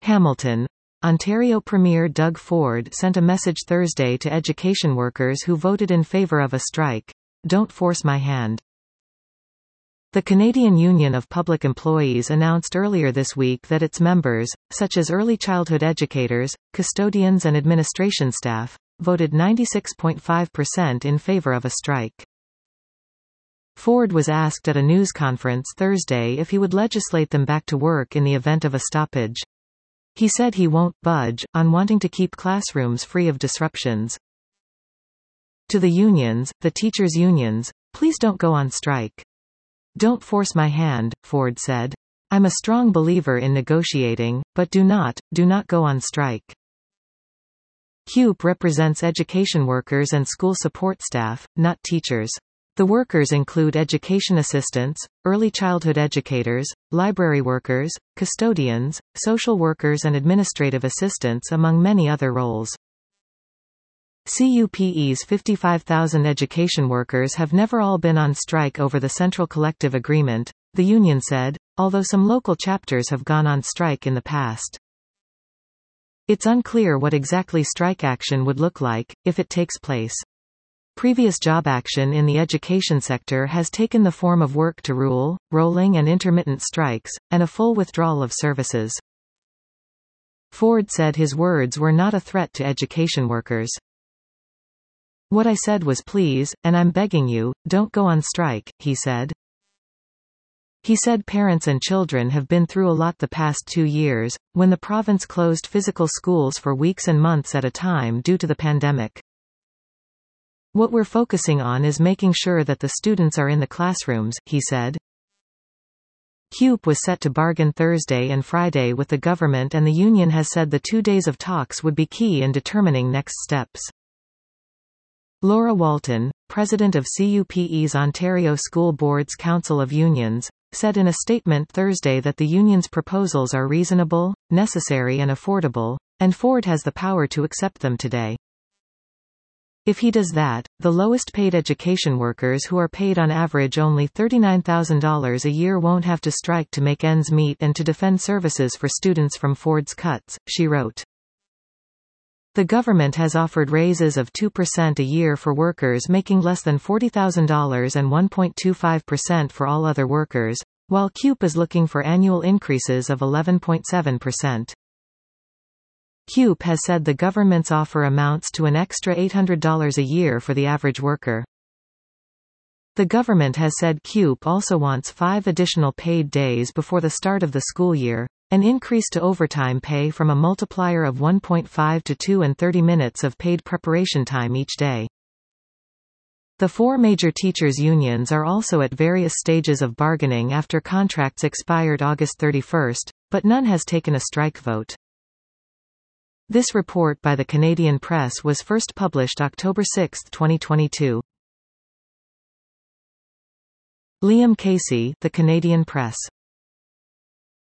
Hamilton. Ontario Premier Doug Ford sent a message Thursday to education workers who voted in favour of a strike. Don't force my hand. The Canadian Union of Public Employees announced earlier this week that its members, such as early childhood educators, custodians and administration staff, voted 96.5% in favour of a strike. Ford was asked at a news conference Thursday if he would legislate them back to work in the event of a stoppage. He said he won't budge on wanting to keep classrooms free of disruptions. To the unions, the teachers' unions, please don't go on strike. Don't force my hand, Ford said. I'm a strong believer in negotiating, but do not go on strike. CUPE represents education workers and school support staff, not teachers. The workers include education assistants, early childhood educators, library workers, custodians, social workers and administrative assistants among many other roles. CUPE's 55,000 education workers have never all been on strike over the Central Collective Agreement, the union said, although some local chapters have gone on strike in the past. It's unclear what exactly strike action would look like, if it takes place. Previous job action in the education sector has taken the form of work-to-rule, rolling and intermittent strikes, and a full withdrawal of services. Ford said his words were not a threat to education workers. What I said was please, and I'm begging you, don't go on strike, he said. He said parents and children have been through a lot the past 2 years, when the province closed physical schools for weeks and months at a time due to the pandemic. What we're focusing on is making sure that the students are in the classrooms, he said. CUPE was set to bargain Thursday and Friday with the government, and the union has said the 2 days of talks would be key in determining next steps. Laura Walton, president of CUPE's Ontario School Boards Council of Unions, said in a statement Thursday that the union's proposals are reasonable, necessary and affordable, and Ford has the power to accept them today. If he does that, the lowest paid education workers who are paid on average only $39,000 a year won't have to strike to make ends meet and to defend services for students from Ford's cuts, she wrote. The government has offered raises of 2% a year for workers making less than $40,000 and 1.25% for all other workers, while CUPE is looking for annual increases of 11.7%. CUPE has said the government's offer amounts to an extra $800 a year for the average worker. The government has said CUPE also wants 5 additional paid days before the start of the school year, an increase to overtime pay from a multiplier of 1.5 to 2 and 30 minutes of paid preparation time each day. The 4 major teachers' unions are also at various stages of bargaining after contracts expired August 31, but none has taken a strike vote. This report by the Canadian Press was first published October 6, 2022. Liam Casey, The Canadian Press.